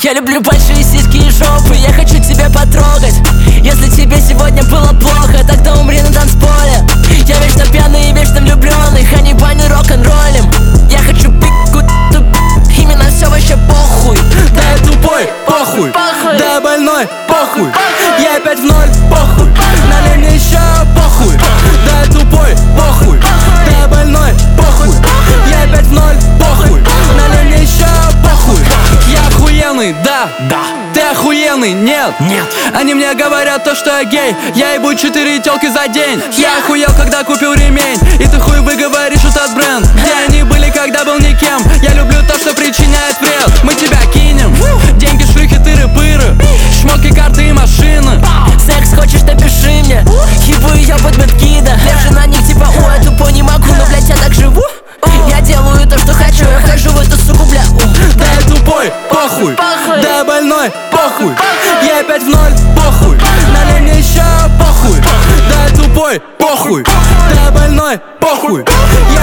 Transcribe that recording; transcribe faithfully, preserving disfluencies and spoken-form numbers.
Я люблю большие сиськи и жопы, я хочу тебя потрогать. Если тебе сегодня было плохо, тогда умри на танцполе. Я вечно пьяный и вечно влюбленный, а не баню рок-н-роллем. Я хочу пику, именно все вообще похуй. Да я тупой, похуй, похуй. Да я больной, похуй, похуй. Я опять в ноль, похуй, налей мне еще, похуй. Да я тупой, похуй, похуй. Да я больной, похуй, похуй. Я опять в ноль, похуй, налей мне еще, похуй. Я охуенный, да, да. Ты охуенный, нет, нет. Они мне говорят то, что я гей. Я ебу четыре тёлки за день. Я охуел, когда купил ремень. И ты хуй выговоришь этот бренд. Где они были, когда был никем? Я люблю то, что причиняет вред. Мы тебя кинем. Деньги, шлюхи, тыры-пыры, шмотки, карты и машины. Секс хочешь, напиши мне. Ебу ее под медкида. Лежу на них типа, о, я тупо не могу. Но, блять, я так живу. Я делаю то, что хочу. Я хожу в эту суку, бля. Да я тупой, похуй, похуй. Да я больной, похуй, похуй. Я опять в ноль, похуй, налей мне еще, похуй, похуй. Да я тупой, похуй, похуй. Да я больной, похуй, похуй. Я